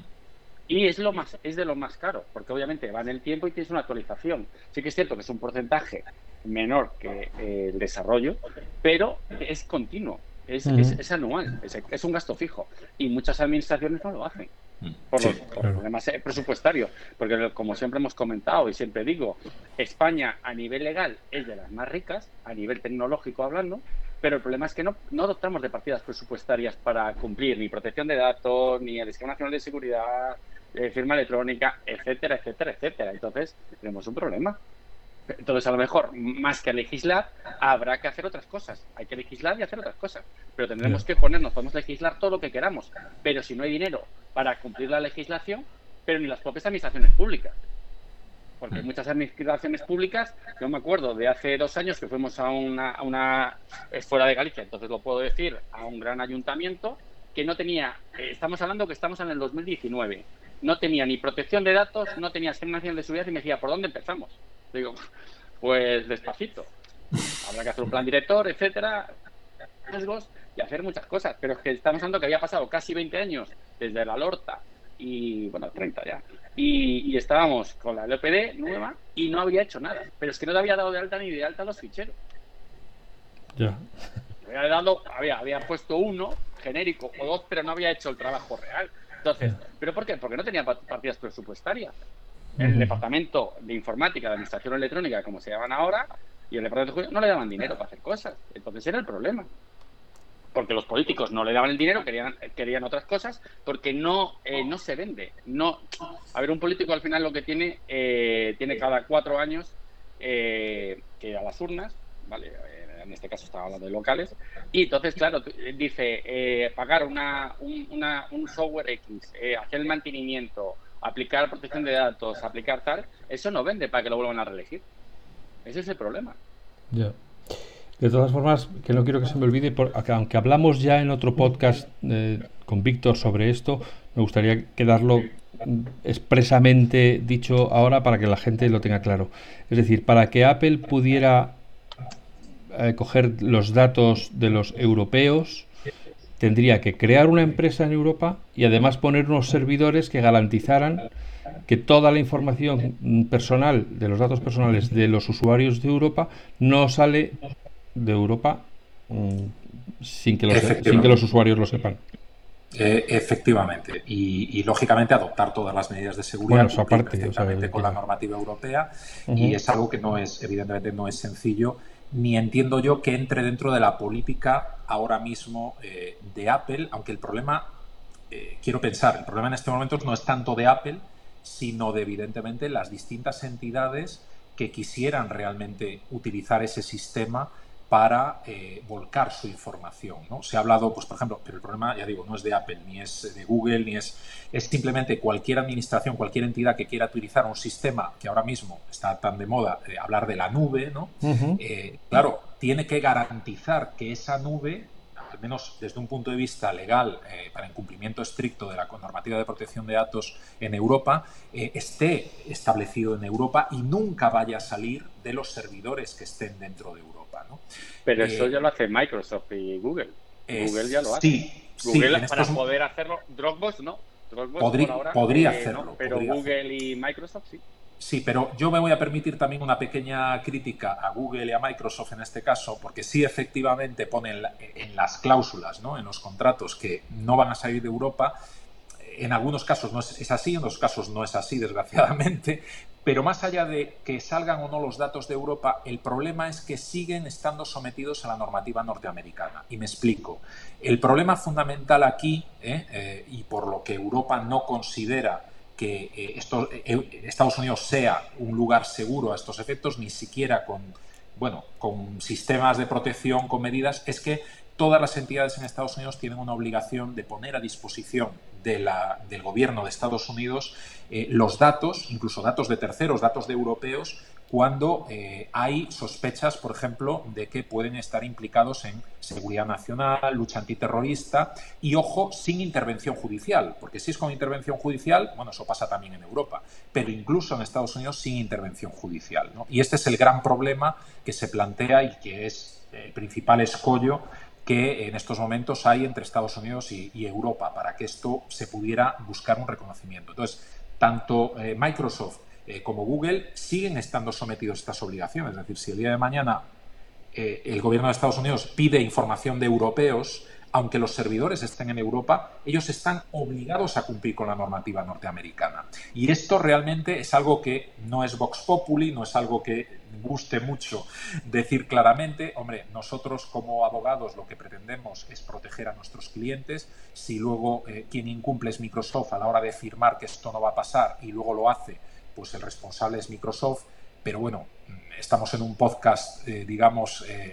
Y es lo más, es de lo más caro, porque obviamente va en el tiempo y tienes una actualización. Sí que es cierto que es un porcentaje menor que eh, el desarrollo, pero es continuo, es, uh-huh. es, es anual, es, es un gasto fijo. Y muchas administraciones no lo hacen. Por los, sí, por los problemas presupuestarios, porque como siempre hemos comentado y siempre digo, España a nivel legal es de las más ricas, a nivel tecnológico hablando, pero el problema es que no, no dotamos de partidas presupuestarias para cumplir ni protección de datos, ni el Esquema Nacional de Seguridad, eh, firma electrónica, etcétera, etcétera, etcétera. Entonces tenemos un problema. Entonces, a lo mejor, más que legislar, habrá que hacer otras cosas. Hay que legislar y hacer otras cosas. Pero tendremos que ponernos, podemos legislar todo lo que queramos. Pero si no hay dinero para cumplir la legislación, pero ni las propias administraciones públicas. porque hay muchas administraciones públicas, yo me acuerdo de hace dos años que fuimos a una, a una es fuera de Galicia, entonces lo puedo decir, a un gran ayuntamiento que no tenía, eh, estamos hablando que estamos en el dos mil diecinueve, no tenía ni protección de datos, no tenía sistema nacional de seguridad y me decía, ¿por dónde empezamos? Digo, pues despacito, habrá que hacer un plan director, etcétera, riesgos y hacer muchas cosas, pero es que estamos hablando que había pasado casi veinte años desde la Lorta y, bueno, treinta ya, y, y estábamos con la L P D nueva y no había hecho nada, pero es que no te había dado de alta ni de alta los ficheros. Ya. Había, dado, había, había puesto uno genérico o dos, pero no había hecho el trabajo real. Entonces, ¿pero por qué? Porque no tenía partidas presupuestarias. El uh-huh. Departamento de Informática, de Administración Electrónica, como se llaman ahora, y el Departamento de Justicia no le daban dinero para hacer cosas. Entonces era el problema. Porque los políticos no le daban el dinero, querían, querían otras cosas, porque no, eh, no se vende. No, a ver, un político al final lo que tiene, eh, tiene cada cuatro años eh, que ir a las urnas, ¿vale? En este caso estaba hablando de locales, y entonces, claro, dice, eh, pagar una, un, una, un software X, eh, hacer el mantenimiento, aplicar protección de datos, aplicar tal, eso no vende para que lo vuelvan a reelegir. Ese es el problema. Ya. Yeah. De todas formas, que no quiero que se me olvide, porque aunque hablamos ya en otro podcast eh, con Víctor sobre esto, me gustaría quedarlo expresamente dicho ahora para que la gente lo tenga claro. Es decir, para que Apple pudiera eh, coger los datos de los europeos, tendría que crear una empresa en Europa y además poner unos servidores que garantizaran que toda la información personal, de los datos personales de los usuarios de Europa, no sale de Europa mmm, sin, que los, sin que los usuarios lo sepan. Eh, efectivamente, y, y lógicamente adoptar todas las medidas de seguridad bueno, eso aparte, perfectamente o sea, con la normativa europea, uh-huh. y es algo que no es, evidentemente no es sencillo, ni entiendo yo que entre dentro de la política ahora mismo eh, de Apple, aunque el problema, eh, quiero pensar, el problema en este momento no es tanto de Apple, sino de evidentemente las distintas entidades que quisieran realmente utilizar ese sistema para eh, volcar su información, ¿no? Se ha hablado, pues por ejemplo, pero el problema, ya digo, no es de Apple, ni es de Google, ni es... Es simplemente cualquier administración, cualquier entidad que quiera utilizar un sistema que ahora mismo está tan de moda, eh, hablar de la nube, ¿no? Uh-huh. Eh, claro, tiene que garantizar que esa nube, al menos desde un punto de vista legal, eh, para incumplimiento estricto de la normativa de protección de datos en Europa, eh, esté establecido en Europa y nunca vaya a salir de los servidores que estén dentro de Europa, ¿no? Pero eh, eso ya lo hace Microsoft y Google. Es, Google ya lo hace. Sí, Google sí, para estos... poder hacerlo, Dropbox no. Dropbox podría, por ahora, podría eh, hacerlo. No, pero podría Google hacerlo. y Microsoft sí. Sí, pero yo me voy a permitir también una pequeña crítica a Google y a Microsoft en este caso, porque sí efectivamente ponen en las cláusulas, ¿no?, en los contratos, que no van a salir de Europa. En algunos casos no es, es así, en otros casos no es así, desgraciadamente. Pero más allá de que salgan o no los datos de Europa, el problema es que siguen estando sometidos a la normativa norteamericana. Y me explico. El problema fundamental aquí, ¿eh? Eh, y por lo que Europa no considera que eh, esto, eh, Estados Unidos sea un lugar seguro a estos efectos, ni siquiera con, bueno, con sistemas de protección, con medidas, es que todas las entidades en Estados Unidos tienen una obligación de poner a disposición de la, del gobierno de Estados Unidos eh, los datos, incluso datos de terceros, datos de europeos, cuando eh, hay sospechas, por ejemplo, de que pueden estar implicados en seguridad nacional, lucha antiterrorista y, ojo, sin intervención judicial, porque si es con intervención judicial, bueno, eso pasa también en Europa, pero incluso en Estados Unidos sin intervención judicial, ¿no? Y este es el gran problema que se plantea y que es el principal escollo que en estos momentos hay entre Estados Unidos y, y Europa para que esto se pudiera buscar un reconocimiento. Entonces, tanto eh, Microsoft eh, como Google siguen estando sometidos a estas obligaciones. Es decir, si el día de mañana eh, el gobierno de Estados Unidos pide información de europeos, aunque los servidores estén en Europa, ellos están obligados a cumplir con la normativa norteamericana. Y esto realmente es algo que no es vox populi, no es algo que guste mucho decir claramente. Hombre, nosotros como abogados lo que pretendemos es proteger a nuestros clientes. Si luego eh, quien incumple es Microsoft a la hora de firmar que esto no va a pasar y luego lo hace, pues el responsable es Microsoft. Pero bueno, estamos en un podcast, eh, digamos, eh,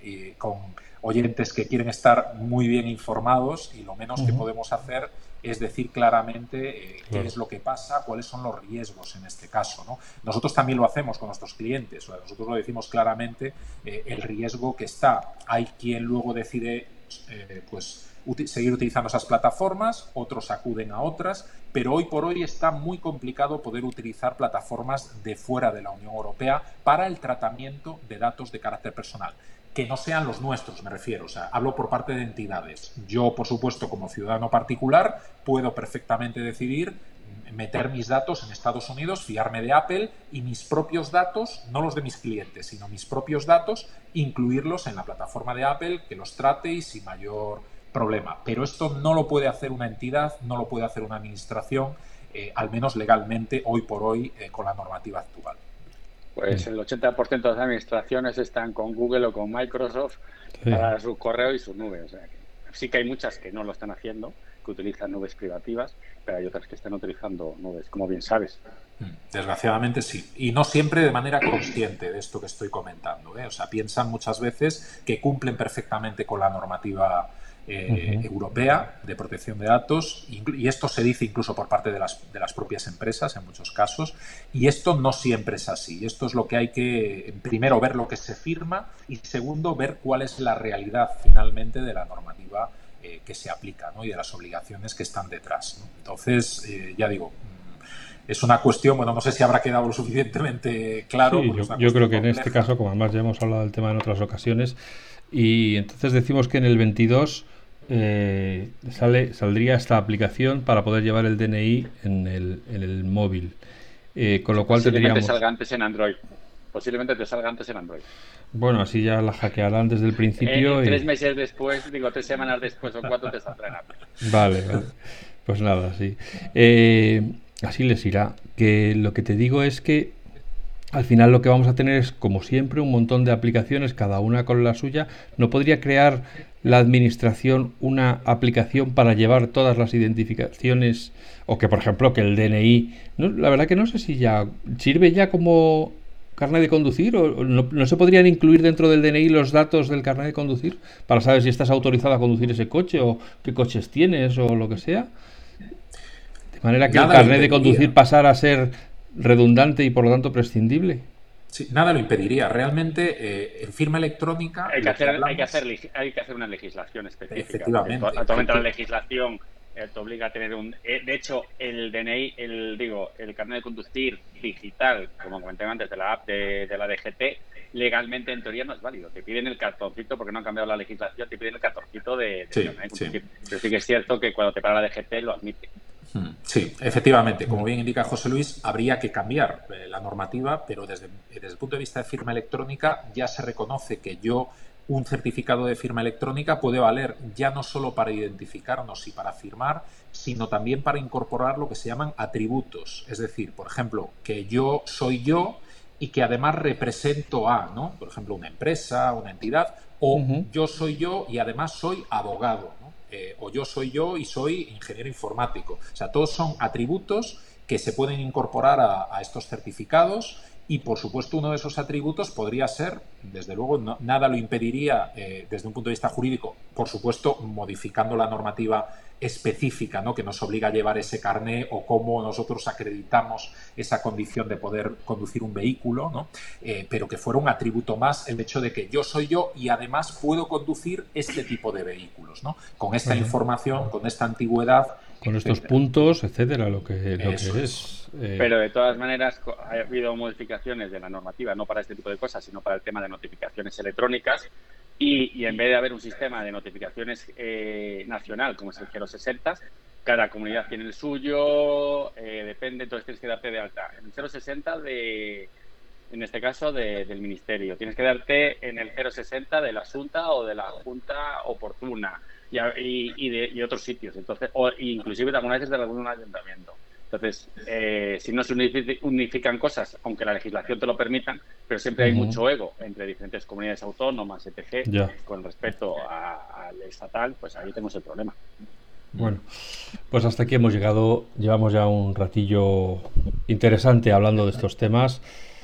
y con oyentes que quieren estar muy bien informados y lo menos uh-huh. que podemos hacer es decir claramente eh, qué claro. es lo que pasa, cuáles son los riesgos en este caso, ¿no? Nosotros también lo hacemos con nuestros clientes, o sea, nosotros lo decimos claramente eh, el riesgo que está. Hay quien luego decide eh, pues uti- seguir utilizando esas plataformas, otros acuden a otras, pero hoy por hoy está muy complicado poder utilizar plataformas de fuera de la Unión Europea para el tratamiento de datos de carácter personal. Que no sean los nuestros, me refiero. O sea, hablo por parte de entidades. Yo, por supuesto, como ciudadano particular, puedo perfectamente decidir meter mis datos en Estados Unidos, fiarme de Apple y mis propios datos, no los de mis clientes, sino mis propios datos, incluirlos en la plataforma de Apple, que los trate y sin mayor problema. Pero esto no lo puede hacer una entidad, no lo puede hacer una administración, eh, al menos legalmente, hoy por hoy, eh, con la normativa actual. Pues el ochenta por ciento de las administraciones están con Google o con Microsoft sí. para su correo y su nube. O sea, que sí que hay muchas que no lo están haciendo, que utilizan nubes privativas, pero hay otras que están utilizando nubes, como bien sabes. Desgraciadamente sí. Y no siempre de manera consciente de esto que estoy comentando, ¿eh? O sea, piensan muchas veces que cumplen perfectamente con la normativa Eh, uh-huh. europea de protección de datos, y esto se dice incluso por parte de las, de las propias empresas en muchos casos, y esto no siempre es así. Esto es lo que hay que, primero, ver lo que se firma y segundo, ver cuál es la realidad finalmente de la normativa eh, que se aplica, ¿no? Y de las obligaciones que están detrás, ¿no? Entonces, eh, ya digo, es una cuestión, bueno, no sé si habrá quedado lo suficientemente claro. Sí, yo, yo creo que compleja. En este caso, como además ya hemos hablado del tema en otras ocasiones, y entonces decimos que en el veintidós eh, sale saldría esta aplicación para poder llevar el D N I en el, en el móvil, eh, con lo cual Posiblemente tendríamos... salga antes en Android. Posiblemente te salga antes en Android. Bueno, así ya la hackearán desde el principio. Eh, y... Tres meses después, digo, tres semanas después o cuatro te saldrá en Apple. Vale, vale. Pues nada, sí. Eh, así les irá. Que lo que te digo es que al final lo que vamos a tener es, como siempre, un montón de aplicaciones, cada una con la suya. ¿No podría crear la administración una aplicación para llevar todas las identificaciones? O que, por ejemplo, que el D N I... No, la verdad que no sé si ya sirve ya como carnet de conducir, o no, no se podrían incluir dentro del D N I los datos del carnet de conducir para saber si estás autorizado a conducir ese coche o qué coches tienes o lo que sea. De manera que nada el carnet de conducir pasara a ser redundante y por lo tanto prescindible. Sí, nada lo impediría. Realmente eh, en firma electrónica hay que, hacer, que hablamos... hay, que hacer, hay que hacer una legislación específica. Efectivamente. Actualmente la legislación eh, te obliga a tener un... Eh, de hecho, el D N I, el digo, el carnet de conducir digital, como comenté antes, de la app de, de la D G T, legalmente en teoría no es válido. Te piden el cartoncito, porque no han cambiado la legislación, te piden el cartoncito de, de sí, carnet de conducir. Sí. Pero sí que es cierto que cuando te para la D G T lo admite. Sí, efectivamente, como bien indica José Luis, habría que cambiar eh, la normativa, pero desde, desde el punto de vista de firma electrónica ya se reconoce que yo, un certificado de firma electrónica puede valer ya no solo para identificarnos y para firmar, sino también para incorporar lo que se llaman atributos. Es decir, por ejemplo, que yo soy yo y que además represento a, ¿no? Por ejemplo, una empresa, una entidad, o uh-huh. yo soy yo y además soy abogado, ¿no? Eh, o yo soy yo y soy ingeniero informático. O sea, todos son atributos que se pueden incorporar a, a estos certificados y, por supuesto, uno de esos atributos podría ser, desde luego, no, nada lo impediría eh, desde un punto de vista jurídico, por supuesto, modificando la normativa específica, ¿no? Que nos obliga a llevar ese carné o cómo nosotros acreditamos esa condición de poder conducir un vehículo, ¿no? Eh, pero que fuera un atributo más el hecho de que yo soy yo y además puedo conducir este tipo de vehículos, ¿no? Con esta uh-huh. información, con esta antigüedad, con estos etcétera. puntos, etcétera, lo que, lo Eso que es. es. Eh... Pero de todas maneras ha habido modificaciones de la normativa, no para este tipo de cosas, sino para el tema de notificaciones electrónicas. Y, y en vez de haber un sistema de notificaciones eh, nacional, como es el cero sesenta, cada comunidad tiene el suyo, eh, depende, entonces tienes que darte de alta. En el cero sesenta, de, en este caso, de, del Ministerio. Tienes que darte en el cero sesenta de la Junta o de la Junta oportuna y, y, y, de, y otros sitios. Entonces, o inclusive algunas veces de algún ayuntamiento. Entonces, eh, si no se unifican cosas, aunque la legislación te lo permita, pero siempre hay uh-huh. mucho ego entre diferentes comunidades autónomas, etcétera, yeah. con respecto al estatal, pues ahí tenemos el problema. Bueno, pues hasta aquí hemos llegado. Llevamos ya un ratillo interesante hablando de estos temas.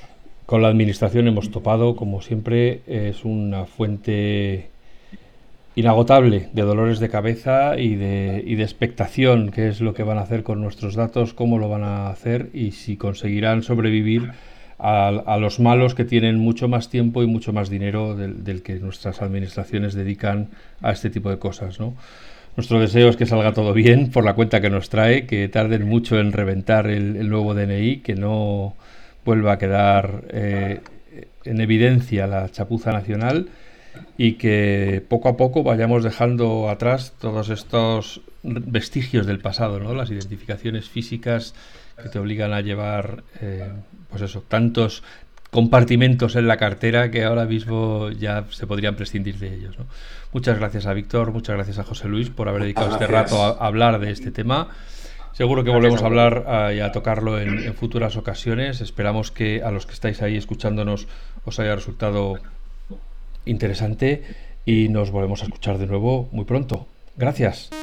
con la administración hemos topado, como siempre, es una fuente inagotable de dolores de cabeza y de, y de expectación, qué es lo que van a hacer con nuestros datos, cómo lo van a hacer y si conseguirán sobrevivir a, a los malos que tienen mucho más tiempo y mucho más dinero del, del que nuestras administraciones dedican a este tipo de cosas, ¿no? Nuestro deseo es que salga todo bien por la cuenta que nos trae, que tarden mucho en reventar el, el nuevo D N I, que no vuelva a quedar eh, en evidencia la chapuza nacional y que poco a poco vayamos dejando atrás todos estos vestigios del pasado, ¿no? Las identificaciones físicas que te obligan a llevar, eh, pues eso, tantos compartimentos en la cartera que ahora mismo ya se podrían prescindir de ellos, ¿no? Muchas gracias a Víctor, muchas gracias a José Luis por haber dedicado Gracias. este rato a, a hablar de este tema. Seguro que volvemos a hablar uh, y a tocarlo en, en futuras ocasiones. Esperamos que a los que estáis ahí escuchándonos os haya resultado interesante y nos volvemos a escuchar de nuevo muy pronto. Gracias.